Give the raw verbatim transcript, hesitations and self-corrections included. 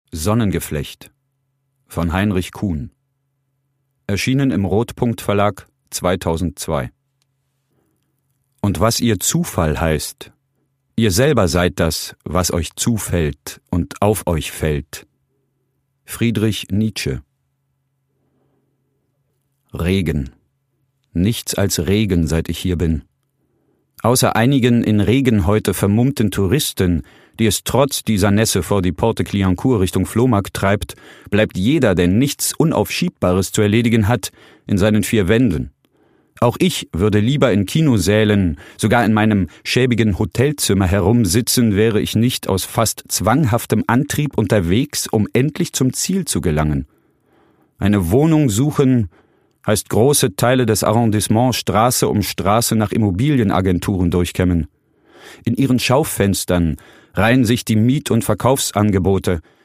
Sonnengeflecht von Heinrich Kuhn. Erschienen im Rotpunkt Verlag zweitausendzwei. Und was ihr Zufall heißt, ihr selber seid das, was euch zufällt und auf euch fällt. Friedrich Nietzsche. Regen. Nichts als Regen, seit ich hier bin. Außer einigen in Regen heute vermummten Touristen, die es trotz dieser Nässe vor die Porte Clignancourt Richtung Flohmarkt treibt, bleibt jeder, der nichts Unaufschiebbares zu erledigen hat, in seinen vier Wänden. Auch ich würde lieber in Kinosälen, sogar in meinem schäbigen Hotelzimmer herumsitzen, wäre ich nicht aus fast zwanghaftem Antrieb unterwegs, um endlich zum Ziel zu gelangen. Eine Wohnung suchen heißt große Teile des Arrondissements Straße um Straße nach Immobilienagenturen durchkämmen. In ihren Schaufenstern reihen sich die Miet- und Verkaufsangebote,